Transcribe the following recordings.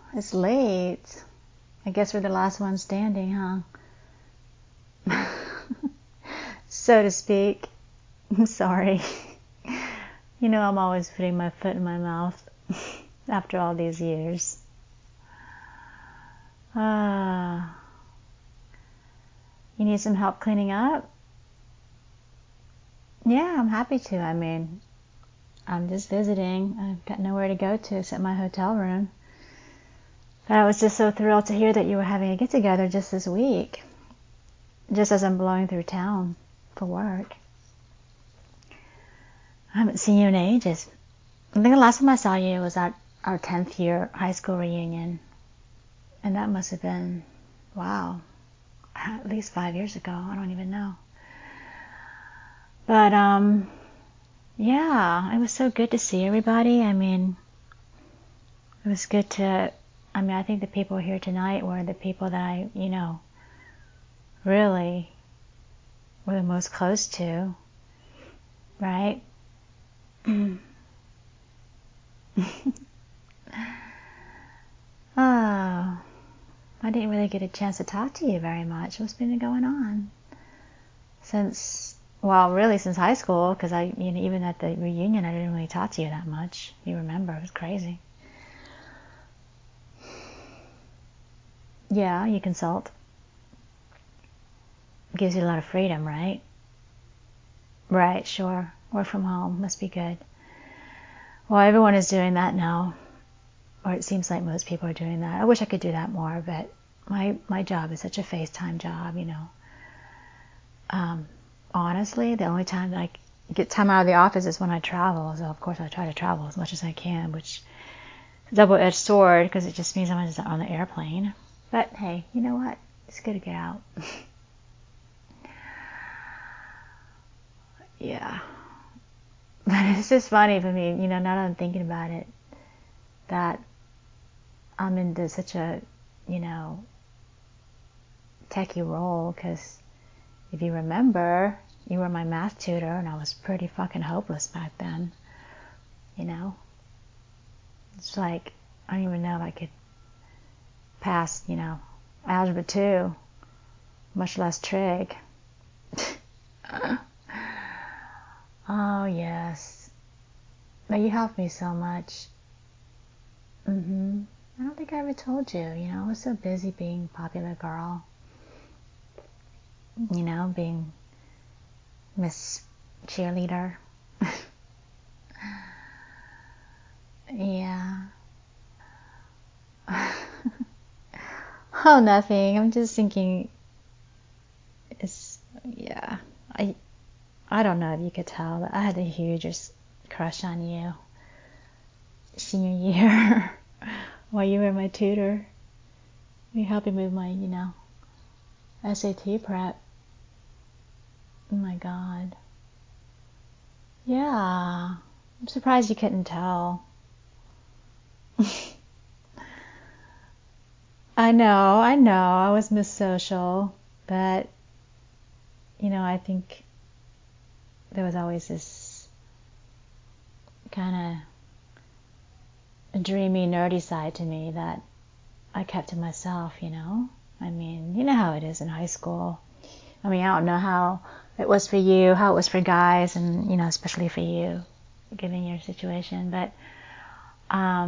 It's late. I guess we're the last one standing, huh? So to speak. I'm sorry. You know, I'm always putting my foot in my mouth after all these years. You need some help cleaning up? Yeah, I'm happy to. I mean, I'm just visiting. I've got nowhere to go to except my hotel room. But I was just so thrilled to hear that you were having a get-together just this week, just as I'm blowing through town for work. I haven't seen you in ages. I think the last time I saw you was at our 10th year high school reunion. And that must have been, wow, at least 5 years ago. I don't even know. But, yeah, it was so good to see everybody. I mean, it was good to, I think the people here tonight were the people that I, really were the most close to, right? Oh, I didn't really get a chance to talk to you very much. What's been going on? Since high school, because even at the reunion, I didn't really talk to you that much. You remember, it was crazy. Yeah, you consult. Gives you a lot of freedom, right? Right, sure. Work from home, must be good. Well, everyone is doing that now. Or it seems like most people are doing that. I wish I could do that more, but my job is such a FaceTime job, Honestly, the only time that I get time out of the office is when I travel. So, of course, I try to travel as much as I can, which is a double-edged sword because it just means I'm just on the airplane. But, hey, you know what? It's good to get out. Yeah. But it's just funny for me, now that I'm thinking about it, that I'm into such a, techie role, because if you remember, you were my math tutor, and I was pretty fucking hopeless back then, It's like, I don't even know if I could pass, Algebra 2, much less trig. Oh, yes. But you helped me so much. I don't think I ever told you, I was so busy being popular girl. Being Miss Cheerleader. Yeah. Oh, nothing. I'm just thinking, yeah. I don't know if you could tell, but I had a huge crush on you senior year while you were my tutor. You helped me with my, SAT prep. Oh my God. Yeah. I'm surprised you couldn't tell. I know. I was Miss Social, but, I think there was always this kind of dreamy, nerdy side to me that I kept to myself, I mean, you know how it is in high school. I mean, I don't know how it was for you, how it was for guys, and, especially for you, given your situation, but, I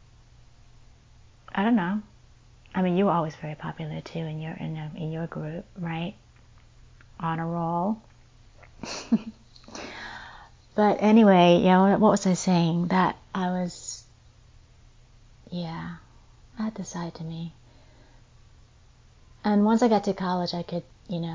don't know. I mean, you were always very popular too in your group, right? On a roll. But anyway, what was I saying? That I was, yeah, I had this side to me. And once I got to college, I could,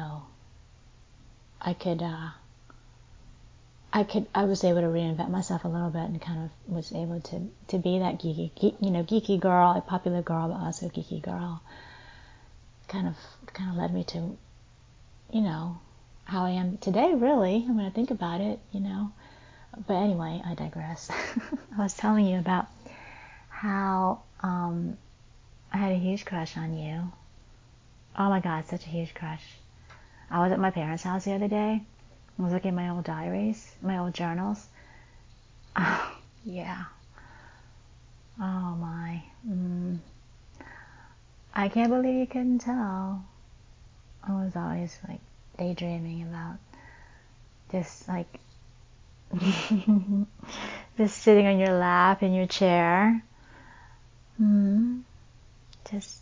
I was able to reinvent myself a little bit and kind of was able to be that geeky girl, a popular girl, but also a geeky girl. Kind of led me to, how I am today, really. I'm going to think about it, But anyway, I digress. I was telling you about how I had a huge crush on you. Oh my God, such a huge crush. I was at my parents' house the other day. I was looking at my old diaries, my old journals. Oh, yeah. Oh my. I can't believe you couldn't tell. I was always like daydreaming about just like just sitting on your lap in your chair. Just,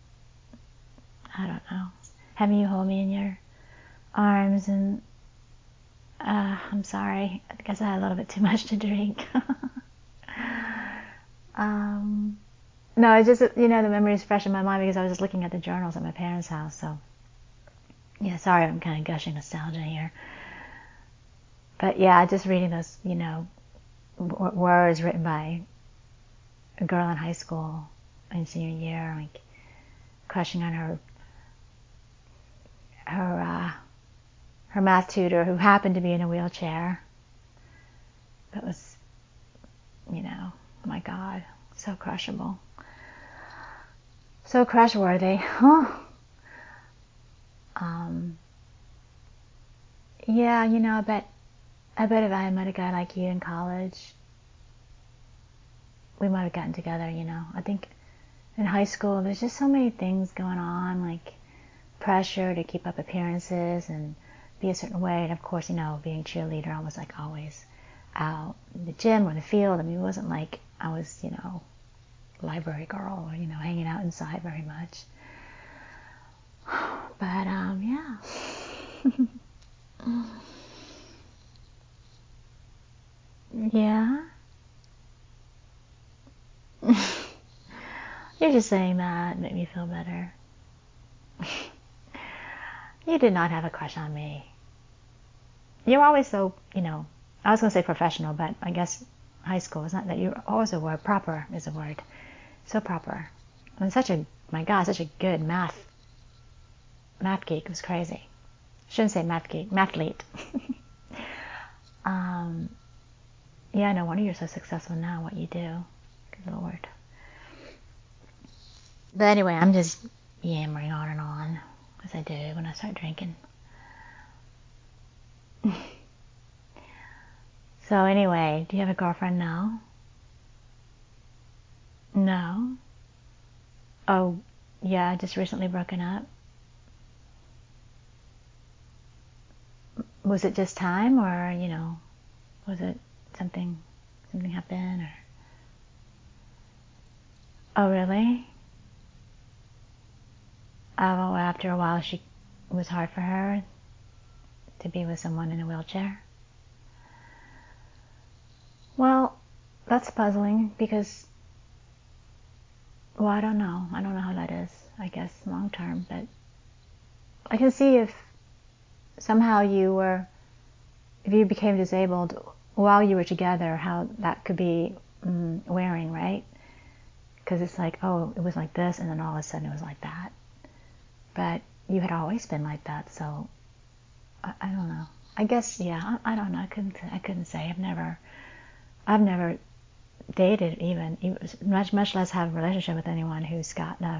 I don't know, having you hold me in your arms and I'm sorry, I guess I had a little bit too much to drink. No, it's just, the memory is fresh in my mind because I was just looking at the journals at my parents' house. So, yeah, sorry, I'm kind of gushing nostalgia here. But yeah, just reading those, words written by a girl in high school in senior year, like crushing on her math tutor who happened to be in a wheelchair. That was, oh my God, so crushable. So crush-worthy. Yeah, I bet if I had met a guy like you in college, we might have gotten together, I think in high school, there's just so many things going on, like pressure to keep up appearances and be a certain way. And of course, being a cheerleader, I was like always out in the gym or the field. I mean, it wasn't like I was, library girl or, hanging out inside very much. But, yeah. Yeah. You're just saying that to make me feel better. You did not have a crush on me. You're always so, I was going to say professional, but I guess high school is not that. You're always a word. Proper is a word. So proper. And such a good math geek. It was crazy. Shouldn't say math geek, mathlete. Yeah, no wonder you're so successful now, what you do. Good Lord. But anyway, I'm just yammering on and on, as I do when I start drinking. So anyway, do you have a girlfriend now? No? Oh, yeah, just recently broken up. Was it just time, or, was it something happened, or? Oh, really? Oh, after a while, it was hard for her to be with someone in a wheelchair? Well, that's puzzling because, well, I don't know. I don't know how that is, I guess, long term, but I can see if somehow if you became disabled while you were together, how that could be wearing, right? Because it's like, oh, it was like this, and then all of a sudden it was like that. But you had always been like that, so I don't know. I guess, yeah, I don't know. I couldn't say. I've never dated even much less have a relationship with anyone who's got a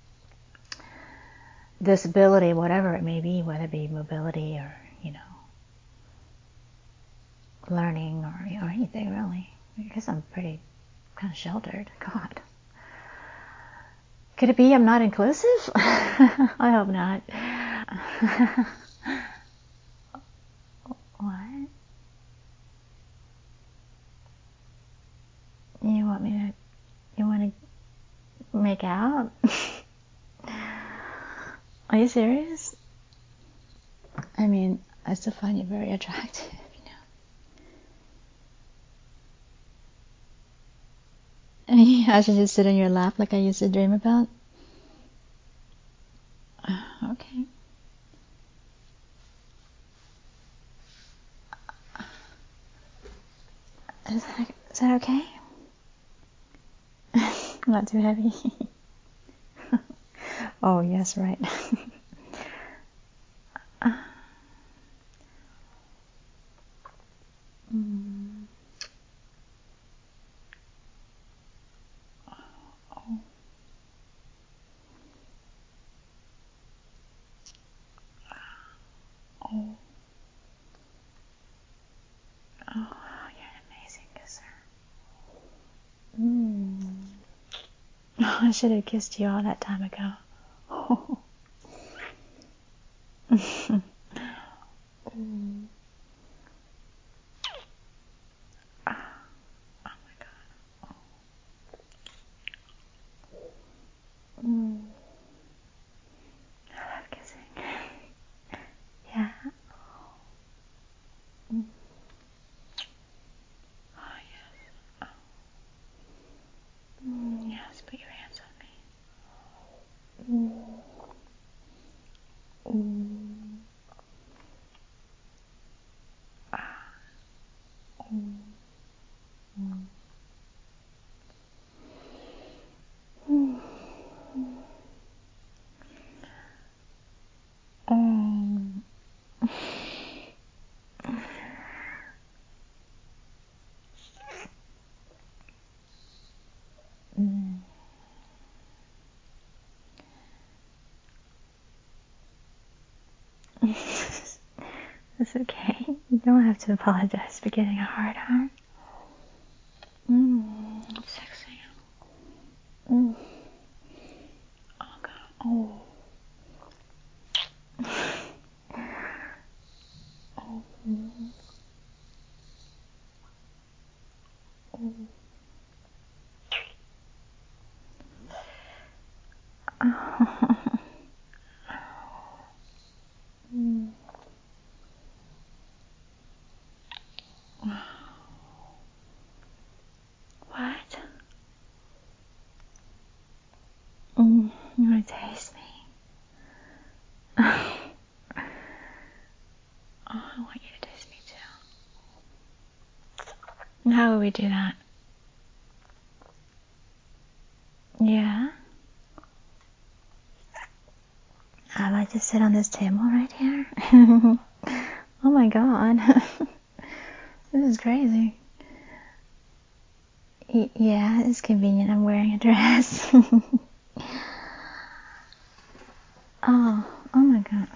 disability, whatever it may be, whether it be mobility or, learning or anything really. I guess I'm pretty kind of sheltered. God. Could it be I'm not inclusive? I hope not. What? You want to make out? Are you serious? I mean, I still find you very attractive, I mean, I should just sit on your lap like I used to dream about. Okay. Is that okay? Not too heavy? Oh, yes, right. Oh. Oh. Oh, you're an amazing kisser. I should have kissed you all that time ago. I love kissing. Yeah. Oh, yes. Yes, put your hands on me. It's okay. You don't have to apologize for getting a hard on. Sexy. Oh God. Oh. What? You want to taste me? Oh, I want you to taste me too. How would we do that? Yeah? I'd like to sit on this table right here. Oh my God. This is crazy. Yeah, it's convenient. I'm wearing a dress. Oh my God.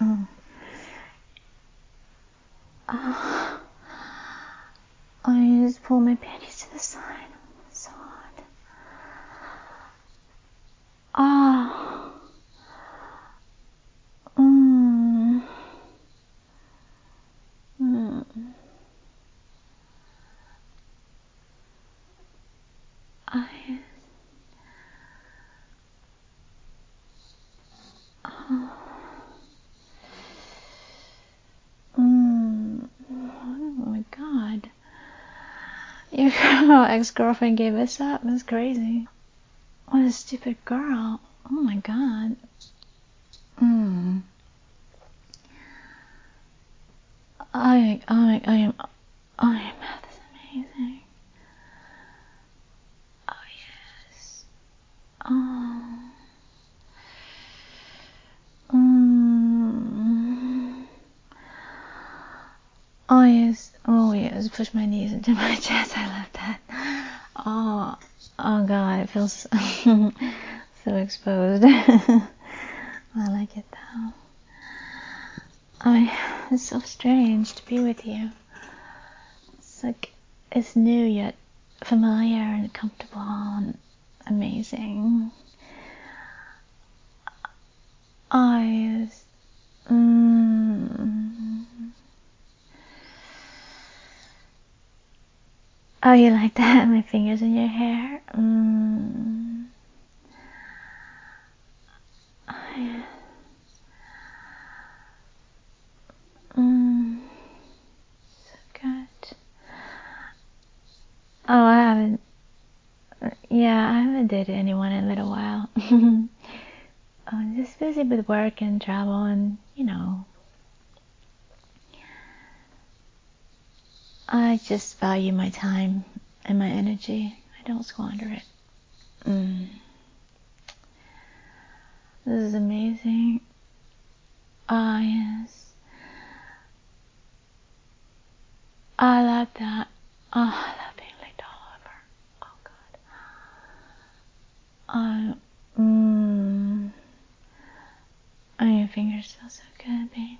Oh, I just pull my panties to the side. So hot. Oh. I. Oh my God. Your ex-girlfriend gave us up. That's crazy. What a stupid girl. Oh my God. Your mouth is amazing. Oh yes. Oh. Oh yes. Oh yes. Push my knees into my chest. I love that. Oh God. It feels so exposed. I like it though. It's so strange to be with you. It's like it's new yet familiar and comfortable and amazing. Yes. Oh, you like that? My fingers in your hair? Oh, yeah. So good. Oh, I haven't. Yeah, I haven't dated anyone in a little while. I'm just busy with work and travel and, I just value my time and my energy. I don't squander it. This is amazing. Ah, yes. I love that. Oh, I love being licked all over. Oh, God. Oh, your fingers feel so good, baby.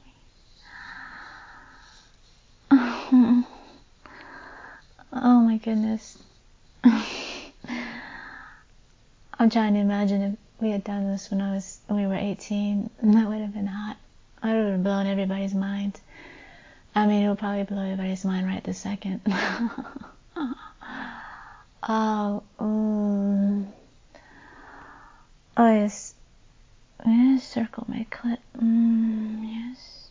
Oh my goodness. I'm trying to imagine if we had done this when we were 18. That would have been hot. I would have blown everybody's mind. I mean, it would probably blow everybody's mind right this second. Oh, oh yes. Yes, circle my clit. Yes.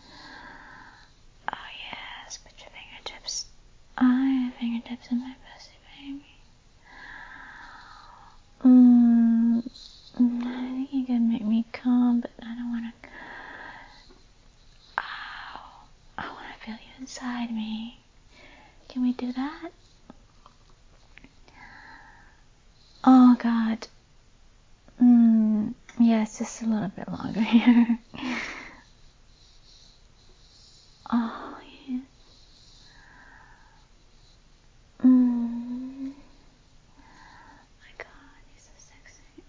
Oh yes, put your fingertips. Your fingertips in my pussy, baby. I think you can make me calm, but I don't want to. Oh, I want to feel you inside me. Can we do that? Oh God. Yes, just a little bit longer here. Oh yes. My God, you're so sexy.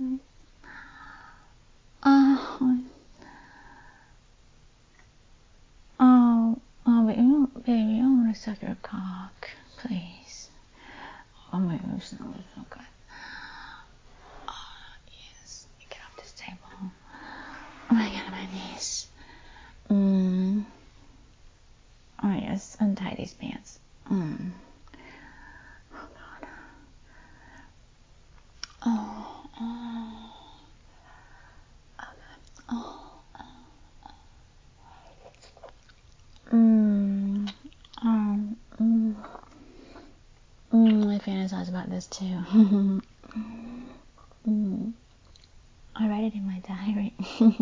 But baby, I want to suck your cock, please. Oh my gosh, that was so good. Oh yes, get off this table. Oh my God, my knees. Oh yes, untie these pants. Oh God. Oh God. I fantasize about this too. I write it in my diary.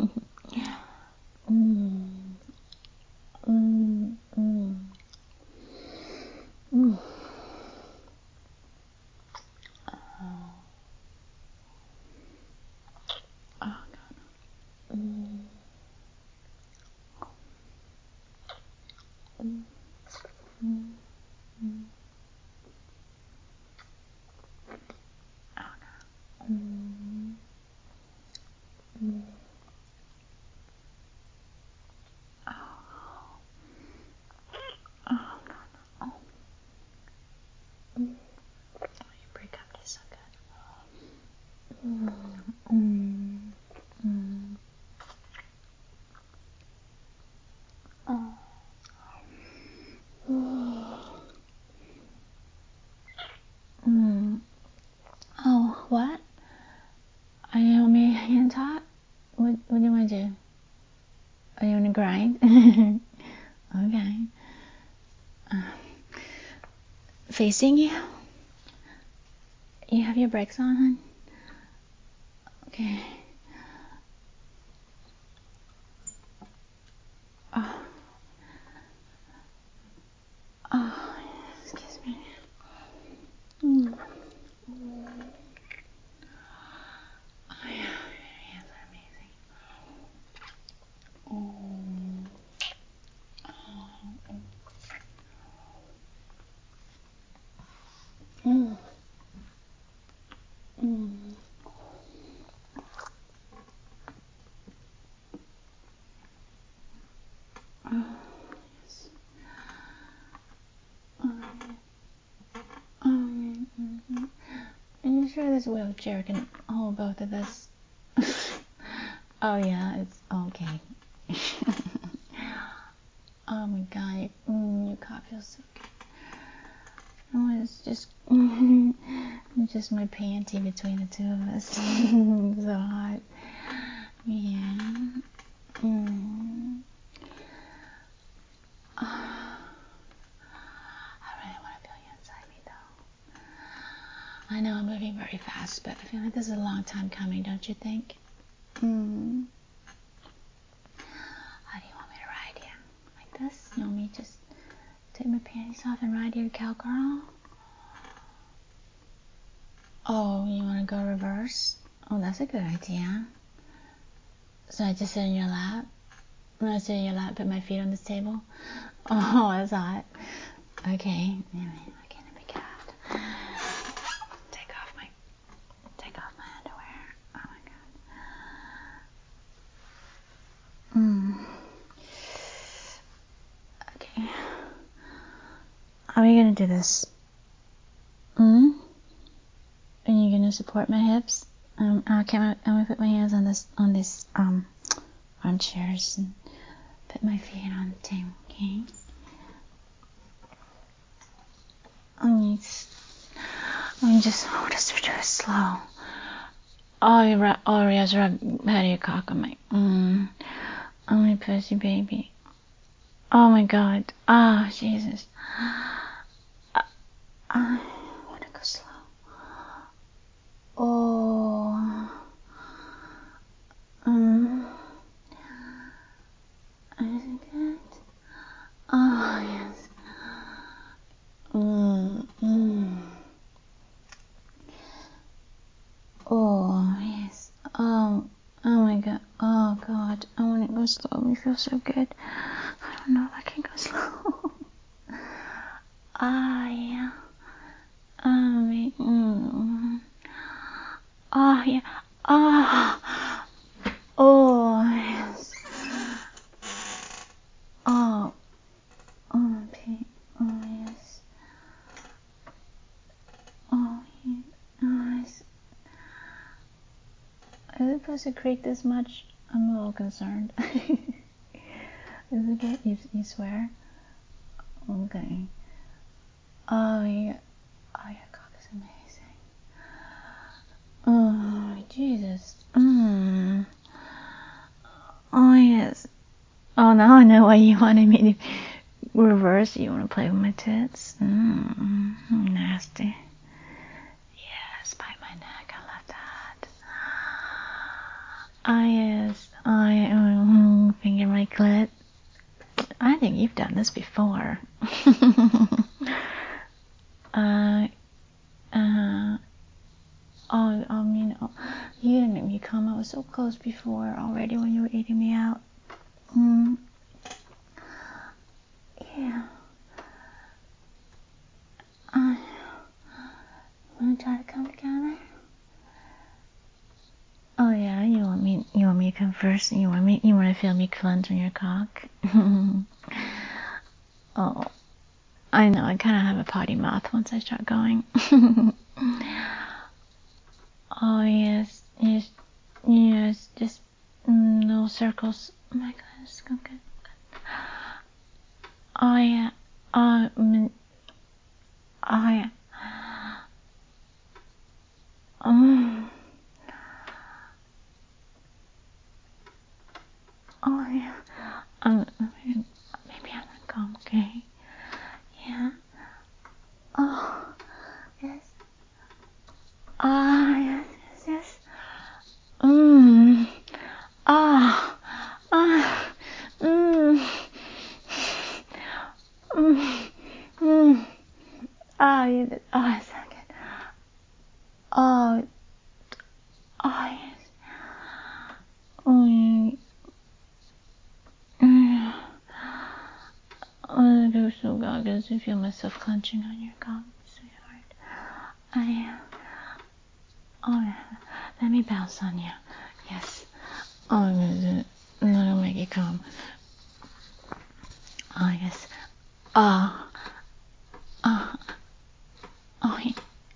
Oh God. You break up this so good. Oh, what? Are you want me hand top? What do you want to do? Are you want to grind? Okay. Facing you? You have your brakes on, hon? Okay. Oh, excuse me. Oh yeah, your hands are amazing. Yes. Are you sure this wheelchair can hold both of us? Oh yeah, it's okay. Oh my God, your cock feels so good. Oh, it's just, it's just my panty between the two of us. So hot. Yeah. I really want to feel you inside me, though. I know I'm moving very fast, but I feel like this is a long time coming, don't you think? How do you want me to ride you? Like this? You want me to just take my panties off and ride you, cowgirl? Oh, you want to go reverse? Oh, that's a good idea. So I just sit in your lap? When I sit in your lap, put my feet on this table? Oh, that's hot. Okay. Anyway, okay, let me get off. Take off my underwear. Oh my God. Okay. How are you gonna do this? Are you gonna to support my hips. Okay, I'm gonna put my hands on this armchairs and put my feet on the table. Okay. Just do it slow. Oh, yes, rub head of your cock on my pussy, baby. Oh my God. Oh, Jesus. I want to go slow. Oh. Is it good? Oh, yes. Oh, yes. Oh my God. Oh God. I want to go slow. It feels so good. I don't know if I can go slow. Yeah. Oh, yeah. Oh, yes. Oh, Pete. Oh, yes. Oh, yeah. Oh, yes. Is it supposed to creak this much? I'm a little concerned. Is it good? You swear? Okay. Oh, yeah. Oh, your cock is amazing. Oh, Jesus. Oh, yes. Oh, now I know why you wanted me to reverse. You want to play with my tits? Nasty. Yes, bite my neck. I love that. Yes. Finger my clit. I think you've done this before. You didn't make me come. I was so close before already when you were eating me out. Yeah. Wanna try to come together? Oh yeah, you want me to come first? You want to feel me clench on your cock? Oh, I know. I kind of have a potty mouth once I start going. Oh yes. Just little circles. Oh my God, it's so good. Oh yeah. Oh yeah. Oh yeah. Maybe I'm gonna come. Okay. Yeah. Oh yes. Yes. Yes. You did. Oh, it's so good. Oh, yes. Oh, yeah. Oh, it was so good. I can feel myself clenching on your cock, sweetheart. Oh, yeah. Let me bounce on you. Yes. Oh, I'm gonna make you come. Oh, yes. Oh, yeah. Oh, yeah.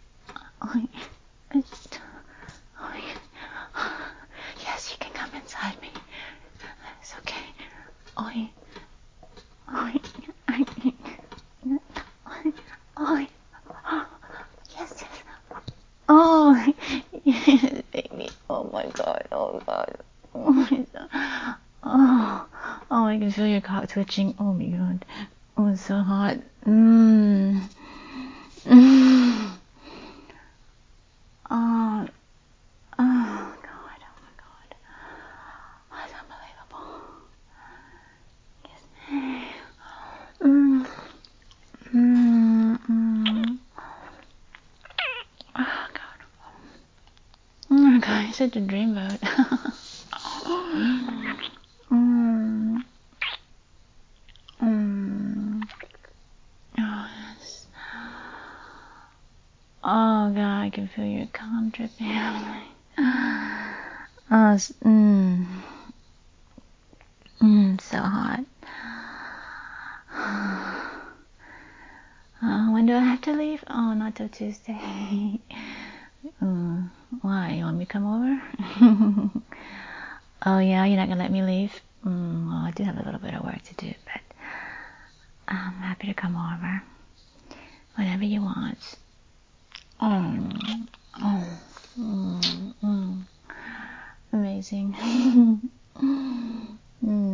Oh, yeah. Yes, you can come inside me. It's okay. Oh, yeah. Oh, yeah. Oh, yes. Oh, yes, baby. Oh my God. Oh God. Oh, I can feel your cock twitching. Oh my God. Oh, it's so hot. Oh God. Oh my God. Oh, it's unbelievable. Yes. Oh God. Oh my God, it's such a dreamboat. Oh, yes. Oh God, I can feel your cum dripping. Oh, so hot. When do I have to leave? Oh, not till Tuesday. Why? You want me to come over? Oh yeah, you're not gonna let me leave? Well, I do have a little bit of work to do, but I'm happy to come over whenever you want. Amazing.